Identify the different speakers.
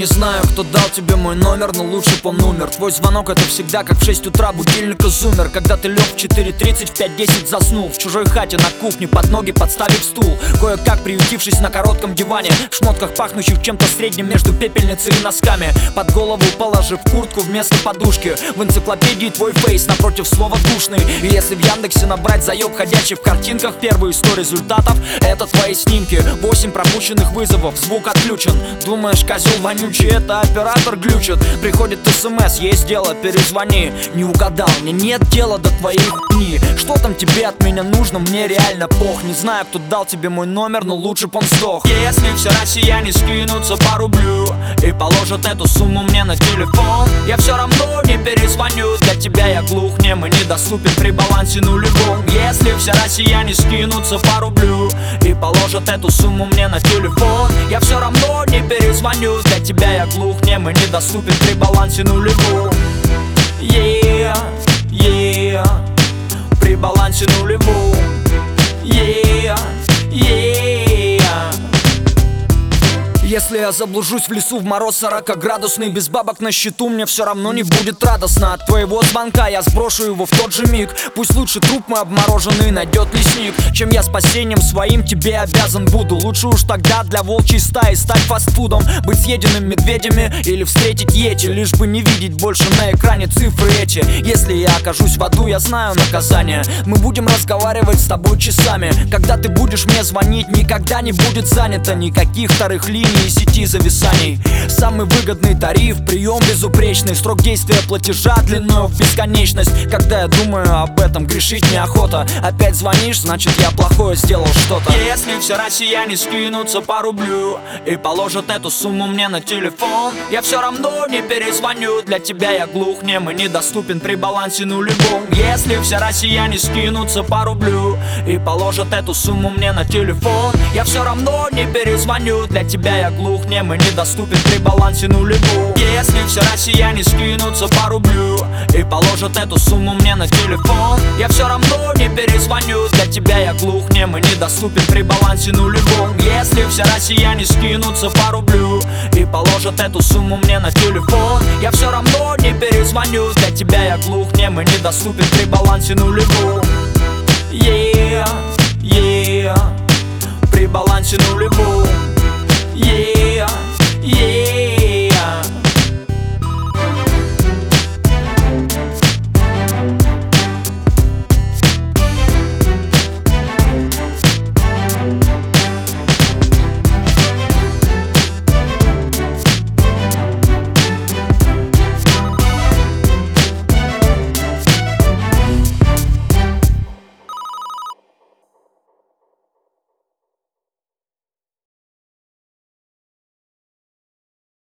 Speaker 1: Не знаю, кто дал тебе мой номер, но лучше б он умер. Твой звонок — это всегда как в 6 утра будильника зумер. Когда ты лег в 4:30, в 5:10 заснул. В чужой хате на кухне под ноги подставив стул, кое-как приютившись на коротком диване, в шмотках, пахнущих чем-то средним между пепельницей и носками. Под голову положив куртку вместо подушки. В энциклопедии твой фейс напротив слова душный. И если в Яндексе набрать заеб ходячий в картинках, первые 100 результатов — это твои снимки. 8 пропущенных вызовов, звук отключен. Думаешь, козел вонючий, это оператор глючит. Приходит СМС, есть дело, перезвони. Не угадал, мне нет дела до твоей хуйни. Что там тебе от меня нужно, мне реально пох. Не знаю, кто дал тебе мой номер, но лучше б он сдох. Если все россияне скинутся по рублю и положат эту сумму мне на телефон, я все равно не перезвоню. Для тебя я глухнем и недоступен при балансе нулевом. Если все россияне скинутся по рублю и положат эту сумму мне на телефон, я все равно не перезвоню. Для тебя я глухнем и недоступен при балансе нулевом. Yeah, yeah, при балансе нулевом. Yeah, yeah. Если я заблужусь в лесу в мороз 40-градусный, без бабок на счету, мне все равно не будет радостно. От твоего звонка я сброшу его в тот же миг. Пусть лучше труп мой обмороженный найдет лесник, чем я спасением своим тебе обязан буду. Лучше уж тогда для волчьей стаи стать фастфудом, быть съеденным медведями или встретить йети, лишь бы не видеть больше на экране цифры эти. Если я окажусь в аду, я знаю наказание. Мы будем разговаривать с тобой часами. Когда ты будешь мне звонить, никогда не будет занято никаких вторых линий и сети зависаний. Самый выгодный тариф, прием безупречный, срок действия платежа длиною в бесконечность. Когда я думаю об этом, грешить неохота. Опять звонишь, значит я плохое сделал что-то. Если все россияне скинутся по рублю и положат эту сумму мне на телефон, я все равно не перезвоню. Для тебя я глухнем и недоступен при балансе нулевом. Если все россияне скинутся по рублю и положат эту сумму мне на телефон, я все равно не перезвоню. Для тебя я глухнем и недоступен при балансе нулевом. Если все россияне скинутся по рублю и положат эту сумму мне на телефон, я все равно не перезвоню. Для тебя я глухнем и недоступен при балансе нулевом. Если все россияне скинутся по рублю и положат эту сумму мне на телефон, я все равно не перезвоню. Для тебя я глухнем и недоступен при балансе нулевом. Yeah.